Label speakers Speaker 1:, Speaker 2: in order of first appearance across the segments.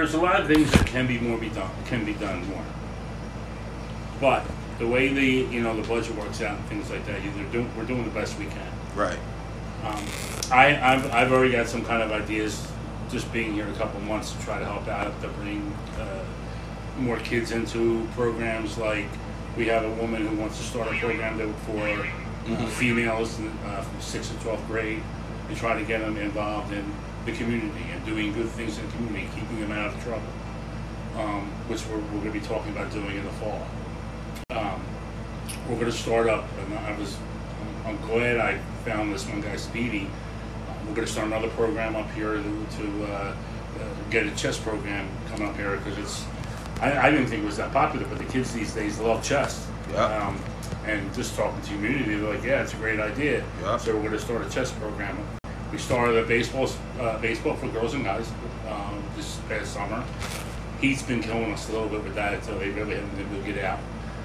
Speaker 1: there's a lot of things that can be done more. But the way the budget works out and things like that, we're doing the best we can.
Speaker 2: Right.
Speaker 1: I've already got some kind of ideas, just being here a couple months, to try to help out to bring more kids into programs. Like, we have a woman who wants to start a program for females from 6th to 12th grade, and try to get them involved in the community and doing good things in the community, keeping them out of trouble, which we're going to be talking about doing in the fall. We're going to start up, and I'm glad I found this one guy, Speedy. We're going to start another program up here to get a chess program coming up here, because I didn't think it was that popular, but the kids these days love chess.
Speaker 2: Yeah.
Speaker 1: And just talking to the community, they're like, yeah, it's a great idea.
Speaker 2: Yeah.
Speaker 1: So we're going to start a chess program. We started a baseball for girls and guys this past summer. He's been killing us a little bit with that, so they really haven't been able to get out.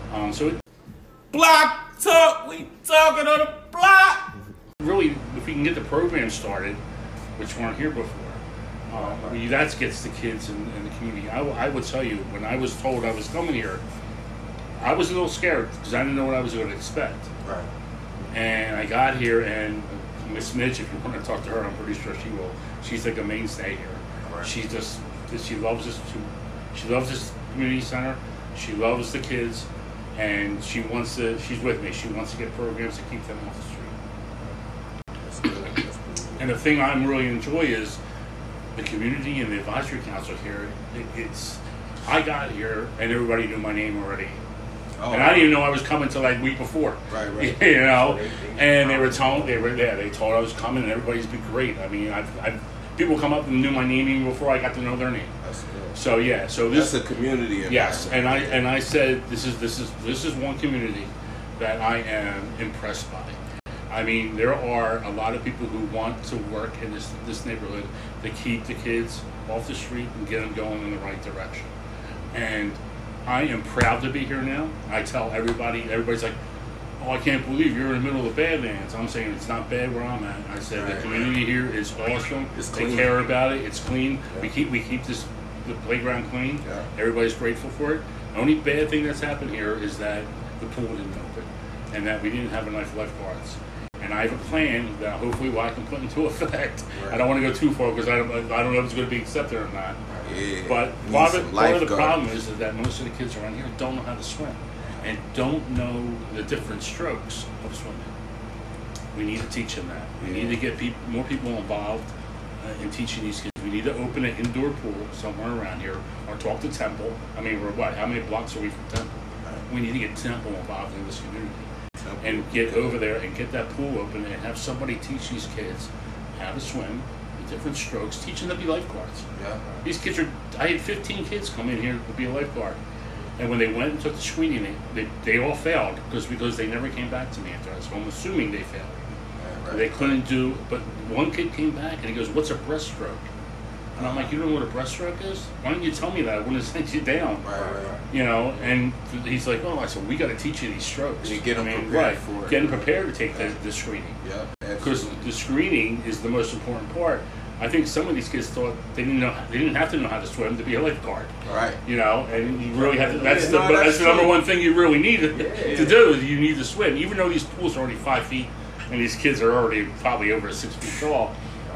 Speaker 3: Block talk, we talking on the block.
Speaker 1: Really, if we can get the program started, which weren't here before, that gets the kids in the community. I would tell you, when I was told I was coming here, I was a little scared because I didn't know what I was going to expect.
Speaker 2: Right.
Speaker 1: And I got here, and Miss Mitch, if you want to talk to her, I'm pretty sure she will. She's like a mainstay here.
Speaker 2: Right.
Speaker 1: She loves this. She loves this community center. She loves the kids, and she's with me. She wants to get programs to keep them off the street.
Speaker 2: That's good. That's good.
Speaker 1: And the thing I really enjoy is the community and the advisory council here. I got here and everybody knew my name already.
Speaker 2: Oh,
Speaker 1: And I didn't even know I was coming till like week before.
Speaker 2: Right.
Speaker 1: You know, and they were told they told I was coming, and everybody's been great. I mean, people come up and knew my name even before I got to know their name.
Speaker 2: That's good.
Speaker 1: So yeah, so this
Speaker 2: That's a community.
Speaker 1: yes, and I said this is one community that I am impressed by. I mean, there are a lot of people who want to work in this neighborhood to keep the kids off the street and get them going in the right direction. And I am proud to be here now. I tell everybody's like, oh, I can't believe you're in the middle of the Badlands. I'm saying it's not bad where I'm at. I said the community here is awesome.
Speaker 2: It's
Speaker 1: they
Speaker 2: clean.
Speaker 1: care about it. It's clean.
Speaker 2: Yeah.
Speaker 1: We keep the playground clean.
Speaker 2: Yeah.
Speaker 1: Everybody's grateful for it. The only bad thing that's happened here is that the pool didn't open, and that we didn't have enough lifeguards. And I have a plan that hopefully I can put into effect.
Speaker 2: Right.
Speaker 1: I don't want to go too far because I don't know if it's going to be accepted or not.
Speaker 2: Yeah.
Speaker 1: But part of the problem is that most of the kids around here don't know how to swim and don't know the different strokes of swimming. We need to teach them that. We need to get more people involved in teaching these kids. We need to open an indoor pool somewhere around here, or talk to Temple. I mean, we're what? How many blocks are we from Temple? We need to get Temple involved in this community and get over there and get that pool open and have somebody teach these kids how to swim, the different strokes, teach them to be lifeguards.
Speaker 2: Yeah.
Speaker 1: These kids I had 15 kids come in here to be a lifeguard. And when they went and took the screening, they all failed because they never came back to me after that. So I'm assuming they failed.
Speaker 2: Right.
Speaker 1: They couldn't do, but one kid came back and he goes, "What's a breaststroke?" And I'm like, "You don't know what a breaststroke is? Why don't you tell me that? I wouldn't have sent you down."
Speaker 2: Right.
Speaker 1: You know, and he's like, "Oh," I said, "We got to teach you these strokes."
Speaker 2: You get them prepared
Speaker 1: right,
Speaker 2: for it.
Speaker 1: Getting prepared to take the screening.
Speaker 2: Yeah.
Speaker 1: Because
Speaker 2: Absolutely.
Speaker 1: the screening is the most important part. I think some of these kids thought they didn't have to know how to swim to be a lifeguard.
Speaker 2: Right.
Speaker 1: You know, and you really have to.
Speaker 2: That's
Speaker 1: That's the number
Speaker 2: true.
Speaker 1: one thing you really need to do. Is you need to swim, even though these pools are already 5 feet and these kids are already probably over 6 feet tall.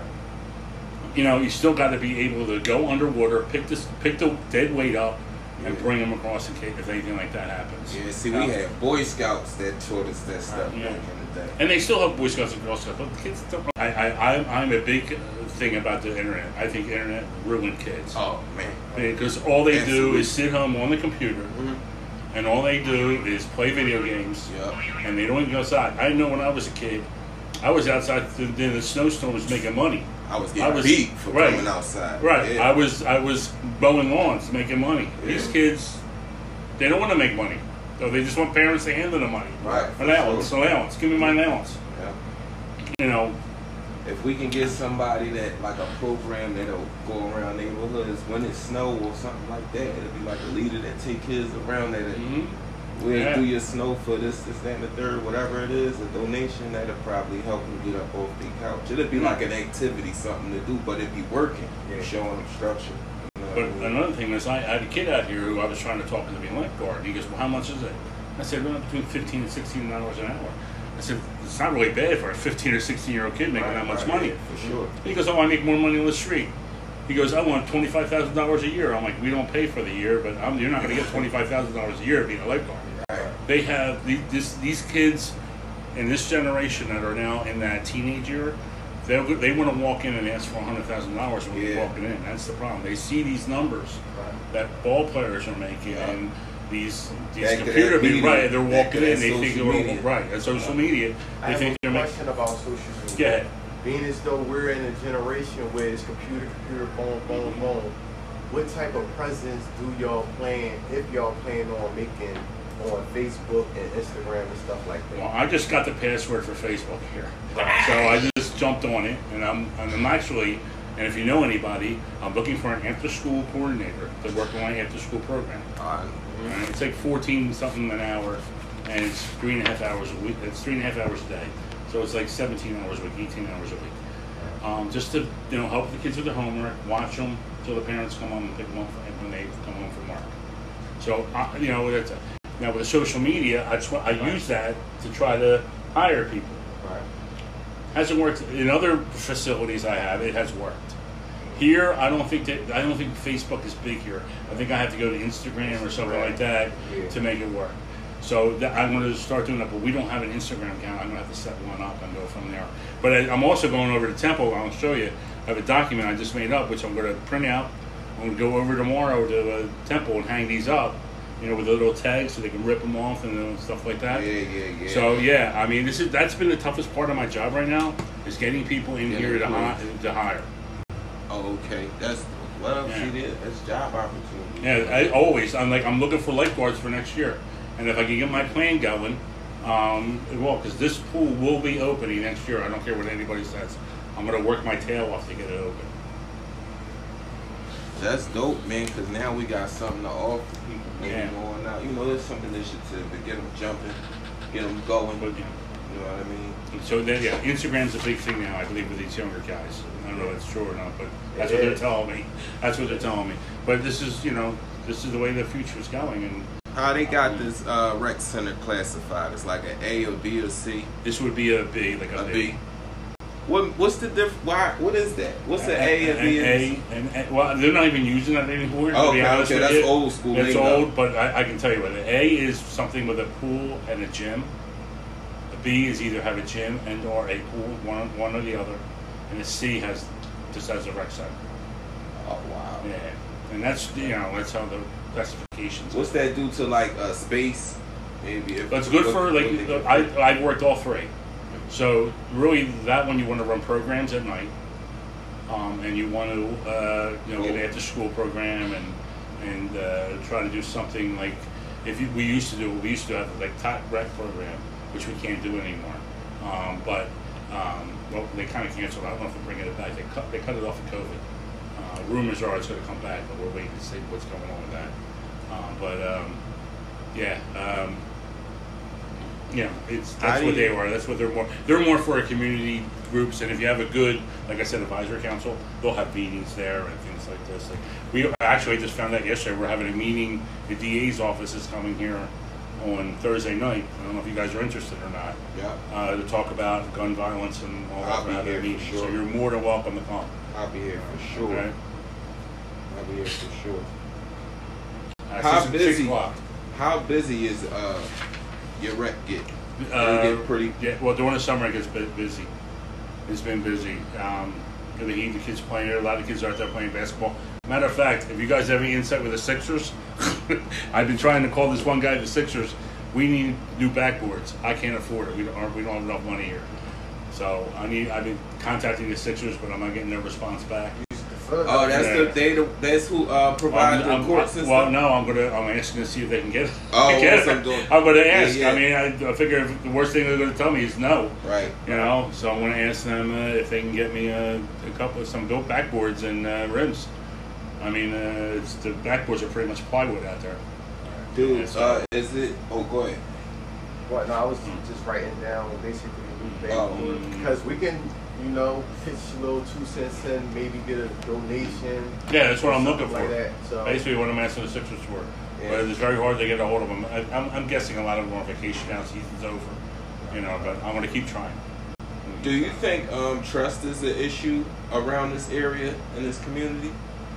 Speaker 1: You know, you still got to be able to go underwater, pick the dead weight up, and bring them across in case if anything like that happens.
Speaker 2: Yeah. See, we had Boy Scouts that taught us that stuff back in the day.
Speaker 1: And they still have Boy Scouts and Girl Scouts, but the kids don't. I'm a big thing about the internet. I think internet ruined kids.
Speaker 2: Oh man.
Speaker 1: Because all they do
Speaker 2: Absolutely.
Speaker 1: is sit home on the computer, and all they do is play video games, and they don't even go outside. I know when I was a kid, I was outside in the snowstorms making money.
Speaker 2: I was getting beat for coming outside.
Speaker 1: Right.
Speaker 2: Yeah.
Speaker 1: I was mowing lawns, making money.
Speaker 2: Yeah.
Speaker 1: These kids, they don't want to make money. So they just want parents to hand them the money.
Speaker 2: Right.
Speaker 1: Allowance. Give me my allowance.
Speaker 2: Yeah.
Speaker 1: You know.
Speaker 2: If we can get somebody that, like a program that'll go around neighborhoods when it snow or something like that, it'll be like a leader that take kids around that. We'll do your snow for this, that, and the third, whatever it is, a donation that'll probably help them get up off the couch. It'll be like an activity, something to do, but it'll be working. You're showing them structure. You know
Speaker 1: But another thing is, I had a kid out here who I was trying to talk into being lifeguard. And he goes, well, how much is it? I said, well, between $15 and $16 an hour. I said, it's not really bad for a 15 or 16-year-old kid making that much money.
Speaker 2: Yeah, for sure.
Speaker 1: He goes, oh, I make more money on the street. He goes, I want $25,000 a year. I'm like, we don't pay for the year, but you're not going to get $25,000 a year being a lifeguard.
Speaker 2: Right.
Speaker 1: They have these kids in this generation that are now in that teenage year. They want to walk in and ask for $100,000 when they're walking in. That's the problem. They see these numbers that ball players are making, and these computer people, right? They're walking in. They think they're right. And social media, they think they're making.
Speaker 4: I have a question about social media.
Speaker 1: Yeah.
Speaker 4: Being as though we're in a generation where it's computer, phone. What type of presence do y'all plan, if y'all plan on making on Facebook and Instagram and stuff like that?
Speaker 1: Well, I just got the password for Facebook here, so I just jumped on it, and I'm actually, and if you know anybody, I'm looking for an after-school coordinator to work on my after-school program. And it's like 14 something an hour, and it's 3.5 hours a week. It's 3.5 hours a day. So it's like 17 hours a week, 18 hours a week. Just to help the kids with their homework, watch them till the parents come home and pick them up when they come home from work. So that's now with the social media, I use that to try to hire people.
Speaker 4: Right.
Speaker 1: Hasn't worked in other facilities I have. It has worked. Here, I don't think Facebook is big here. I think I have to go to Instagram or something like that to make it work. So I'm going to start doing that, but we don't have an Instagram account. I'm going to have to set one up and go from there. But I'm also going over to Temple. I'll show you. I have a document I just made up, which I'm going to print out. I'm going to go over tomorrow to Temple and hang these up, with the little tags so they can rip them off and stuff like that.
Speaker 2: Yeah.
Speaker 1: So I mean, that's been the toughest part of my job right now is getting people in here to hire.
Speaker 2: Oh, okay. That's that's job opportunity.
Speaker 1: Yeah, I'm looking for lifeguards for next year. And if I can get my plan going, because this pool will be opening next year. I don't care what anybody says. I'm going to work my tail off to get it open.
Speaker 2: That's dope, man, because now we got something to offer people going out. There's something initiative to get them jumping, get them going. But, you know what I mean?
Speaker 1: So then, Instagram's a big thing now, I believe, with these younger guys. I don't know if it's true or not, but that's what they're telling me. That's what they're telling me. But this is the way the future is going. And
Speaker 2: how they got this rec center classified? It's like an A or B or C.
Speaker 1: This would be a B, like a B.
Speaker 2: What's the difference? What is that? What's the A and B?
Speaker 1: Well, they're not even using that anymore.
Speaker 2: Okay, that's old school.
Speaker 1: It's old, but I can tell you what. The A is something with a pool and a gym. The B is either have a gym and or a pool, one or the other, and the C just has a rec center.
Speaker 2: Oh wow.
Speaker 1: Yeah, and that's that's how the classifications.
Speaker 2: What's that do to like space? Maybe.
Speaker 1: That's good for I've worked all three. So really, that one you want to run programs at night, and you want to get an after-school program and try to do something like we used to have like top rec program, which we can't do anymore. Well, they kind of canceled. I don't know if they're bringing it back. They cut it off of COVID. Rumors are it's going to come back, but we're waiting to see what's going on with that. That's what they are. That's what they're more. They're more for community groups, and if you have a good, like I said, advisory council, they'll have meetings there and things like this. Like we actually just found out yesterday. We're having a meeting. The DA's office is coming here on Thursday night. I don't know if you guys are interested or not.
Speaker 2: Yeah.
Speaker 1: To talk about gun violence and all that.
Speaker 2: I'll be here for sure.
Speaker 1: So you're more than welcome to come.
Speaker 2: I'll be here for sure.
Speaker 1: Okay.
Speaker 2: I'll be here for sure. How busy is your rec get? Get pretty.
Speaker 1: Yeah. Well, during the summer it gets busy. It's been busy. The kids playing there. A lot of kids are out there playing basketball. Matter of fact, if you guys have any insight with the Sixers, I've been trying to call this one guy the Sixers. We need new backboards. I can't afford it. We don't have enough money here. So I've been contacting the Sixers, but I'm not getting their response back.
Speaker 2: Oh, that's who provides the courts and
Speaker 1: well,
Speaker 2: stuff?
Speaker 1: no, I'm asking to see if they can get it.
Speaker 2: Oh,
Speaker 1: I'm going to ask.
Speaker 2: Yeah.
Speaker 1: I mean, I figure if the worst thing they're going to tell me is no.
Speaker 2: Right.
Speaker 1: So I'm going to ask them if they can get me some built backboards and rims. I mean, the backboards are pretty much plywood out there.
Speaker 2: Dude, is it? Oh, go ahead.
Speaker 4: What? No, I was just writing down basically because we can, pitch a little 2 cents in, maybe get a donation.
Speaker 1: Yeah, that's what I'm looking for.
Speaker 4: Like that. So
Speaker 1: basically, what I'm asking the Sixers for. Yeah. But it's very hard to get a hold of them. I'm guessing a lot of them are on vacation now. Season's over, But I'm going to keep trying.
Speaker 2: Do you think trust is an issue around this area in this community?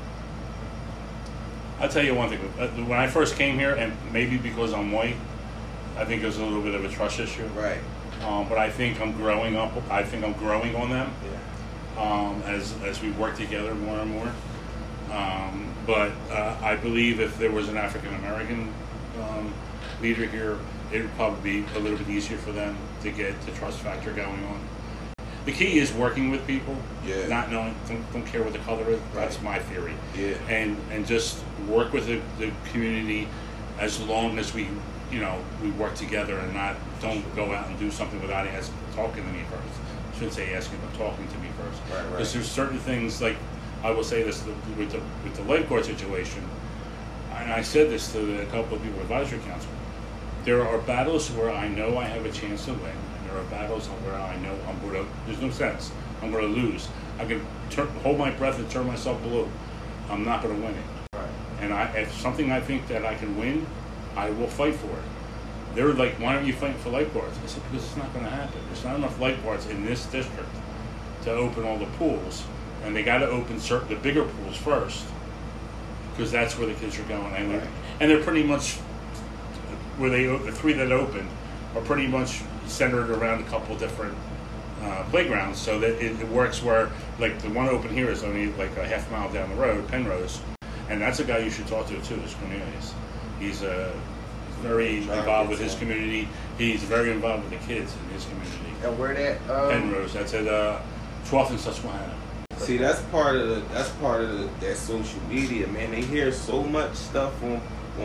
Speaker 1: I'll tell you one thing. When I first came here, and maybe because I'm white, I think there's a little bit of a trust issue.
Speaker 2: Right.
Speaker 1: But I think I'm growing up. I think I'm growing on them.
Speaker 2: Yeah.
Speaker 1: As we work together more and more. But I believe if there was an African American leader here, it would probably be a little bit easier for them to get the trust factor going on. The key is working with people, not knowing, don't care what the color is. Right. That's my theory.
Speaker 2: Yeah.
Speaker 1: And just work with the community as long as we work together and don't go out and do something without talking to me first. I shouldn't say asking, but talking to me first.
Speaker 2: Right.
Speaker 1: Because there's certain things, like I will say this with the lifeguard situation, and I said this to a couple of people advisory council. There are battles where I know I have a chance to win, and there are battles where I know there's no sense. I'm going to lose. I can hold my breath and turn myself blue. I'm not going to win it.
Speaker 4: Right.
Speaker 1: And if something I think that I can win, I will fight for it. They're like, why aren't you fighting for lifeguards? I said, because it's not going to happen. There's not enough lifeguards in this district to open all the pools, and they got to open the bigger pools first, because that's where the kids are going. And they're pretty much where the 3 that opened are pretty much centered around a couple different playgrounds, so that it works where, like, the one open here is only like a half mile down the road, Penrose, and that's a guy you should talk to too, is Cornelius. He's very involved with his community. He's very involved with the kids in his community.
Speaker 4: And where that?
Speaker 1: Penrose. That's at 12th and Susquehanna.
Speaker 2: See, that's part of that social media, man. They hear so much stuff on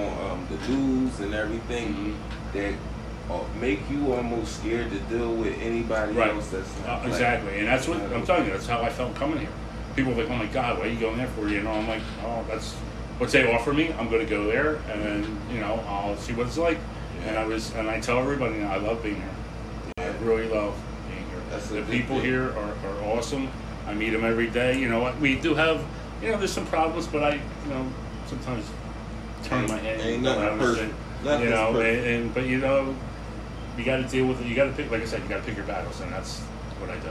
Speaker 2: the news and everything that make you almost scared to deal with anybody else that's not
Speaker 1: exactly. And that's what I'm telling you. That's how I felt coming here. People were like, "Oh my God, what are you going there for?" I'm like, "Oh, that's what they offer me. I'm going to go there, and then I'll see what it's like." Yeah. And I tell everybody, I love being here. Yeah. I really love being here. The people here are awesome. I meet them every day. We do have, there's some problems, but I, sometimes turn my head.
Speaker 2: Ain't nothing perfect.
Speaker 1: But you got to deal with it. You got to pick, like I said, you got to pick your battles, and that's what I do.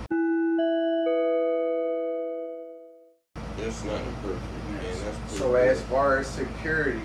Speaker 2: It's nothing perfect, man. That's
Speaker 4: so as far as security,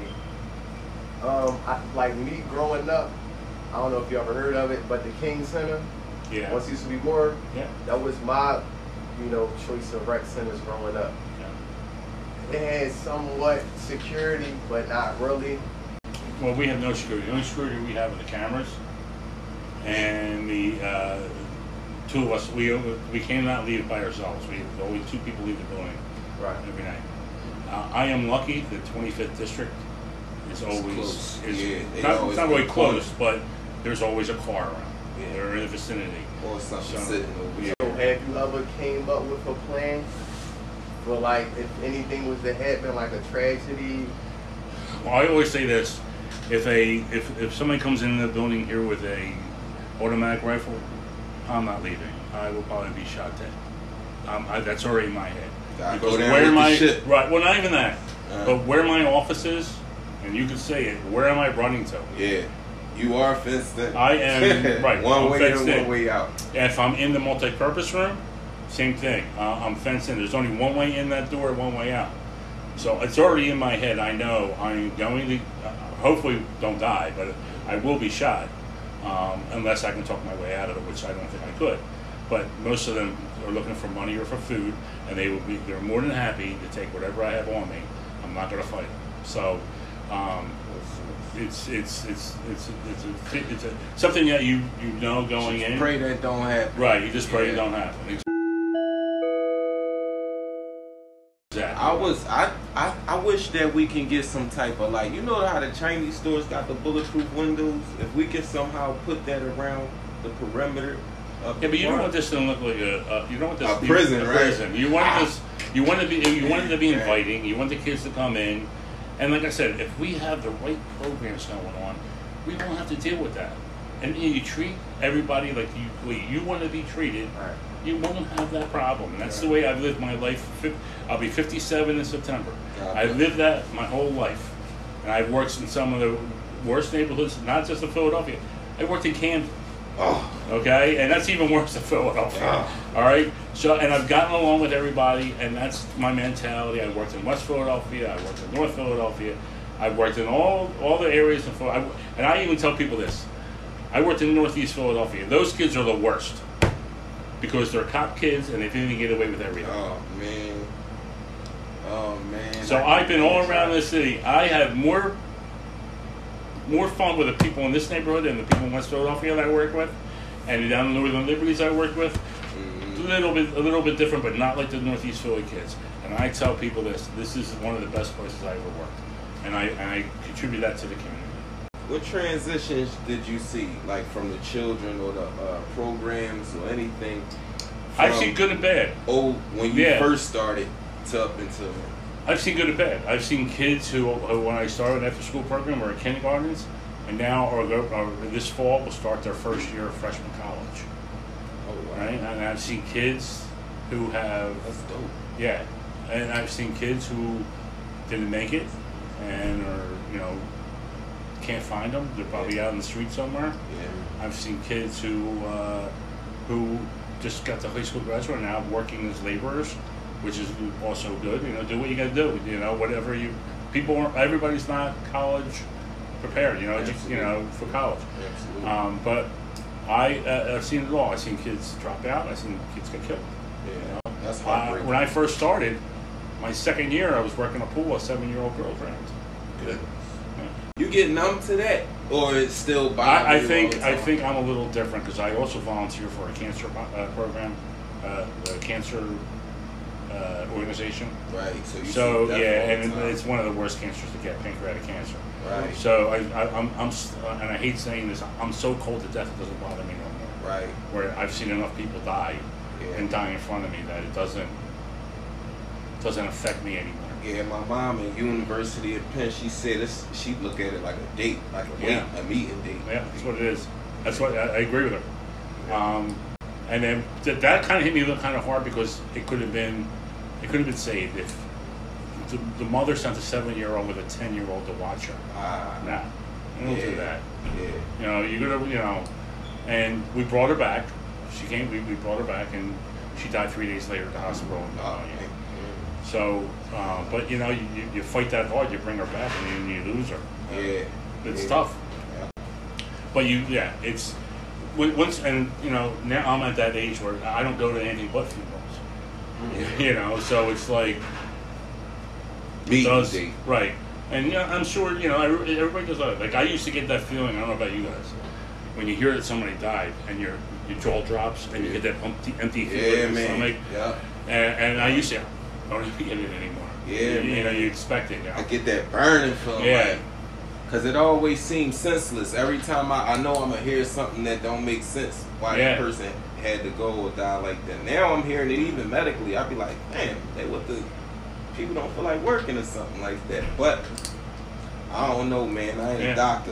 Speaker 4: like me growing up, I don't know if you ever heard of it, but the King Center, once used to be more.
Speaker 1: Yeah.
Speaker 4: That was my, choice of rec centers growing up. Yeah. It had somewhat security, but not really.
Speaker 1: Well, we have no security. The only security we have are the cameras, and the 2 of us. We cannot leave by ourselves. We always 2 people leave the building every night. I am lucky that 25th District is always not really close, but there's always a car around. Yeah. They're in the vicinity.
Speaker 2: Or something sitting over here.
Speaker 4: So have you ever came up with a plan for, like, if anything was to happen, like a tragedy?
Speaker 1: Well, I always say this: if somebody comes in the building here with a automatic rifle, I'm not leaving. I will probably be shot dead. That's already in my head.
Speaker 2: Because where my shit.
Speaker 1: Right? Well, not even that. But where my office is, and you can say it. Where am I running to?
Speaker 2: Yeah. You are fenced in.
Speaker 1: I am, right.
Speaker 2: One way in, one way out.
Speaker 1: If I'm in the multi-purpose room, same thing. I'm fenced in. There's only one way in that door, one way out. So it's already in my head. I know I'm going to, hopefully don't die, but I will be shot unless I can talk my way out of it, which I don't think I could. But most of them are looking for money or for food, and they're more than happy to take whatever I have on me. I'm not going to fight them. So. It's something that you know going in.
Speaker 2: Pray that don't happen.
Speaker 1: Right, you just pray it don't happen. Exactly.
Speaker 2: I wish that we can get some type of, like, how the Chinese stores got the bulletproof windows. If we can somehow put that around the perimeter.
Speaker 1: But you don't want this to look like you don't want this
Speaker 2: a prison, right?
Speaker 1: Prison. You want this. You want it to be inviting. You want the kids to come in. And like I said, if we have the right programs going on, we won't have to deal with that. and you treat everybody like you want to be treated,
Speaker 4: Right.
Speaker 1: you won't have that problem. And that's the way I've lived my life. I'll be 57 in September. I've lived that my whole life. And I've worked in some of the worst neighborhoods, not just in Philadelphia. I worked in Camden.
Speaker 2: Oh,
Speaker 1: Okay? And that's even worse than Philadelphia. All right? So, and I've gotten along with everybody, and that's my mentality. I worked in West Philadelphia. I worked in North Philadelphia. I've worked in all the areas in Philadelphia. And I even tell people this. I worked in Northeast Philadelphia. Those kids are the worst because they're cop kids and they think they get away with everything.
Speaker 2: oh man. Oh man.
Speaker 1: So I've been all around this city. I have more fun with the people in this neighborhood than the people in West Philadelphia that I work with, and down in Northern Liberties I work with. A little bit different, but not like the Northeast Philly kids. And I tell people this: this is one of the best places I ever worked, and I contribute that to the community.
Speaker 2: What transitions did you see, like from the children or the programs or anything?
Speaker 1: I've seen good and bad.
Speaker 2: Oh, when you first started to up until.
Speaker 1: I've seen good and bad. I've seen kids who when I started an after-school program, were in kindergartens, and now are this fall will start their first year of freshman college.
Speaker 2: Oh, wow.
Speaker 1: Right, and I've seen kids who have.
Speaker 2: That's dope.
Speaker 1: Yeah, and I've seen kids who didn't make it, and are can't find them. They're probably out in the street somewhere.
Speaker 2: Yeah.
Speaker 1: I've seen kids who just got to high school graduate and now working as laborers, which is also good. Do what you got to do. Whatever everybody's not college prepared. For college.
Speaker 2: Absolutely.
Speaker 1: But I've seen it all. I've seen kids drop out. I've seen kids get killed.
Speaker 2: Yeah. That's heartbreaking.
Speaker 1: When I first started, my second year, I was working a pool. A 7-year-old girl drowned.
Speaker 2: Good. You get numb to that, or it's still bothering
Speaker 1: I
Speaker 2: you
Speaker 1: think
Speaker 2: all the time?
Speaker 1: I think I'm a little different because I also volunteer for a cancer program, the cancer organization.
Speaker 2: Right.
Speaker 1: So yeah, and it's one of the worst cancers to get, pancreatic cancer.
Speaker 2: Right.
Speaker 1: So I'm and I hate saying this, I'm so cold to death it doesn't bother me no more.
Speaker 2: Right.
Speaker 1: Where I've seen enough people die and die in front of me that it doesn't affect me anymore.
Speaker 2: Yeah, my mom in University of Penn, she said she look at it like a date, like a meeting date.
Speaker 1: Yeah, that's what it is. That's what I agree with her. And then that kind of hit me kind of hard because it could have been saved if the mother sent a 7-year-old with a 10-year-old to watch her. Nah, don't do that.
Speaker 2: Yeah.
Speaker 1: You're gonna and we brought her back. She came. We brought her back, and she died 3 days later at the hospital. So, but you fight that hard. You bring her back, and you lose her.
Speaker 2: Yeah.
Speaker 1: It's tough.
Speaker 2: Yeah.
Speaker 1: But it's once, and now I'm at that age where I don't go to anything but funerals. So it's like right. And I'm sure everybody does that. Like I used to get that feeling. I don't know about you guys. When you hear that somebody died, and your jaw drops, and you get that empty feeling in your stomach.
Speaker 2: Yeah.
Speaker 1: And I used to. I don't even get it anymore.
Speaker 2: Yeah,
Speaker 1: you expect it.
Speaker 2: I get that burning feeling. Because it always seems senseless. Every time I know I'm going to hear something that don't make sense. Why that person had to go or die like that. Now I'm hearing it even medically. I'd be like, man, people don't feel like working or something like that. But I don't know, man. I ain't a doctor.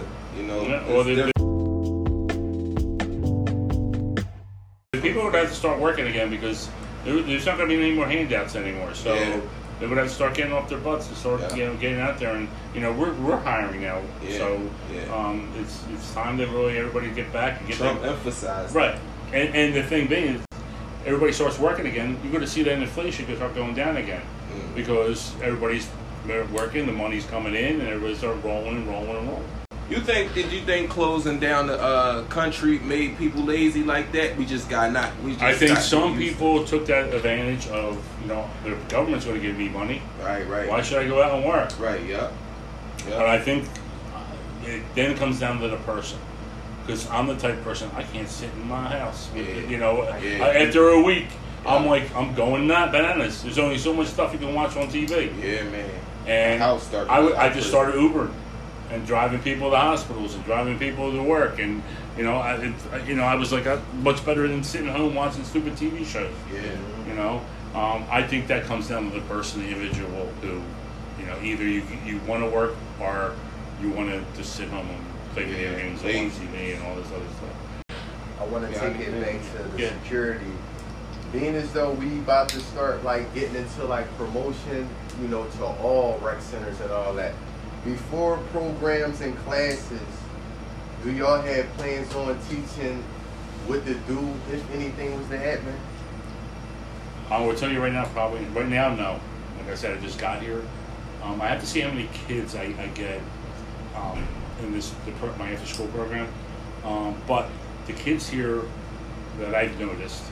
Speaker 1: People would have to start working again because there's not going to be any more handouts anymore. So they would have to start getting off their butts and start getting out there. And we're hiring now. So it's time to really everybody get back and get
Speaker 2: Trump emphasized
Speaker 1: right. And the thing being is, everybody starts working again. You're going to see that inflation start going down again because everybody's working, the money's coming in, and everybody start rolling.
Speaker 2: Did you think closing down the country made people lazy like that? I think
Speaker 1: some people took that advantage of, the government's going to give me money.
Speaker 2: Right.
Speaker 1: Why should I go out and work?
Speaker 2: Right, yeah.
Speaker 1: But I think it then comes down to the person. Because I'm the type of person, I can't sit in my house. After a week, I'm going bananas. There's only so much stuff you can watch on TV.
Speaker 2: Yeah, man.
Speaker 1: And I just started Ubering. And driving people to hospitals and driving people to work, and I was like, much better than sitting home watching stupid TV shows.
Speaker 2: Yeah.
Speaker 1: I think that comes down to the person, the individual, who, either you want to work or you want to just sit home and play video games and watch TV and all this other stuff.
Speaker 4: I want to take it back to the
Speaker 1: Yeah.
Speaker 4: security. Being as though we about to start like getting into like promotion, you know, to all rec centers and all that. Before programs and classes, do y'all have plans on teaching what to do if anything was to happen?
Speaker 1: I will tell you right now, probably right now, no. Like I said, I just got here. I have to see how many kids I get in my after school program. But the kids here that I've noticed,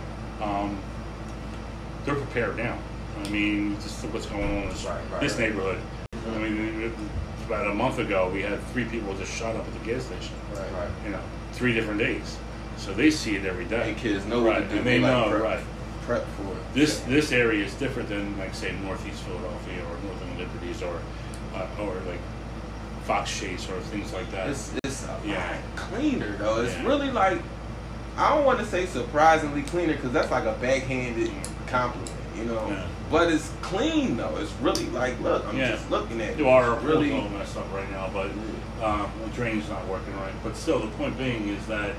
Speaker 1: they're prepared now. I mean, just look what's going on in this neighborhood. I mean, about a month ago, we had 3 people just shot up at the gas station.
Speaker 4: Right.
Speaker 1: You know, 3 different days. So they see it every day.
Speaker 2: And kids know what to do.
Speaker 1: And they know,
Speaker 2: prep for it.
Speaker 1: This area is different than, like, say, Northeast Philadelphia or Northern Liberties or like Fox Chase or things like that.
Speaker 2: It's a lot cleaner though. It's really like, I don't want to say surprisingly cleaner because that's like a backhanded compliment, you know.
Speaker 1: Yeah.
Speaker 2: But it's clean though. It's really like, look, I'm just looking at it.
Speaker 1: Our
Speaker 2: It's really
Speaker 1: pool's all messed up right now, but the drain's not working right. But still, the point being is that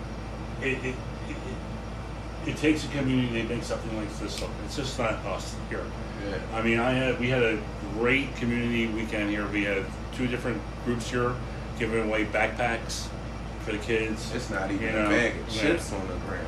Speaker 1: it takes a community to make something like this look. It's just not us here.
Speaker 2: Yeah.
Speaker 1: I mean, we had a great community weekend here. We had 2 different groups here giving away backpacks for the kids.
Speaker 2: It's not even a bag of chips on the ground.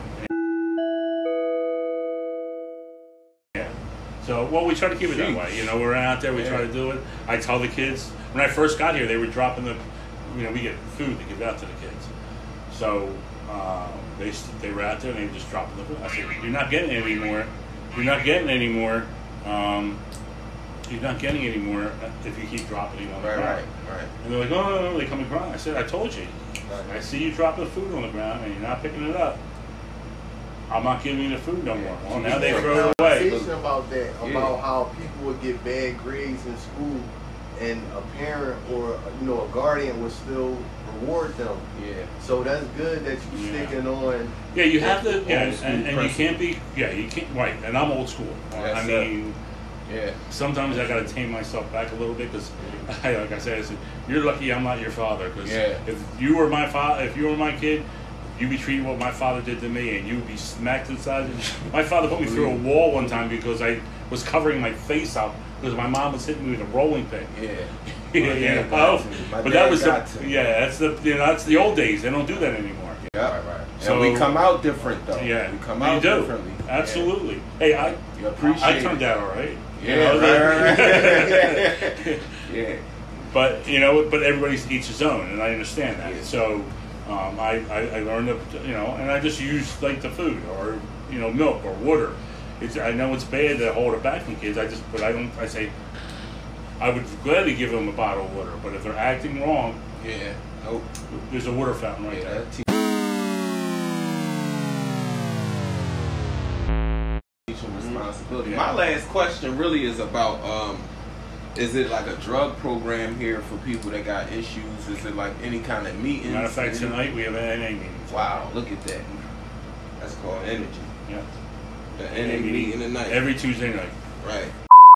Speaker 1: Yeah. So, well, we try to keep it that way. You know, we're out there, we try to do it. I tell the kids, when I first got here, they were dropping we get food to give out to the kids. So, they were out there and they were just dropping the food. I said, you're not getting any more. You're not getting any more. You're not getting any more if you keep dropping it on the ground.
Speaker 2: Right.
Speaker 1: And they're like, oh, no, they come and cry. I said, I told you. I see you dropping the food on the ground and you're not picking it up. I'm not giving you the food no more. Well, now they throw it away.
Speaker 4: Conversation about that, about how people would get bad grades in school, and a parent or a guardian would still reward them.
Speaker 2: Yeah.
Speaker 4: So that's good that you sticking on.
Speaker 1: Yeah, you have to. Yeah, and you
Speaker 2: principle.
Speaker 1: can't be. Yeah, you can't. Right, and I'm old school.
Speaker 2: Yes,
Speaker 1: I mean.
Speaker 2: Yeah.
Speaker 1: Sometimes I gotta tame myself back a little bit because, like I said, you're lucky I'm not your father. Because if you were my father, if you were my kid, you'd be treated what my father did to me, and you'd be smacked inside. My father put me through a wall one time because I was covering my face up because my mom was hitting me with a rolling pin.
Speaker 2: Yeah.
Speaker 1: But that was that's the old days. They don't do that anymore.
Speaker 2: Yeah. Right. So we come out different though.
Speaker 1: Yeah,
Speaker 2: we come out differently.
Speaker 1: Absolutely. Yeah. Hey, I turned out all right.
Speaker 2: Yeah, right. Yeah.
Speaker 1: But but everybody's each his own, and I understand that. Yeah. So I learned to, and I just use like the food or milk or water. I know it's bad to hold it back from kids. I say I would gladly give them a bottle of water, but if they're acting wrong, there's a water fountain right there.
Speaker 2: Responsibility. My last question really is about is it like a drug program here for people that got issues? Is it like any kind of meetings?
Speaker 1: Matter of fact, tonight we have an NA meeting.
Speaker 2: Wow, look at that. That's called energy.
Speaker 1: Yeah.
Speaker 2: The NA meeting tonight.
Speaker 1: Every Tuesday night.
Speaker 2: Right.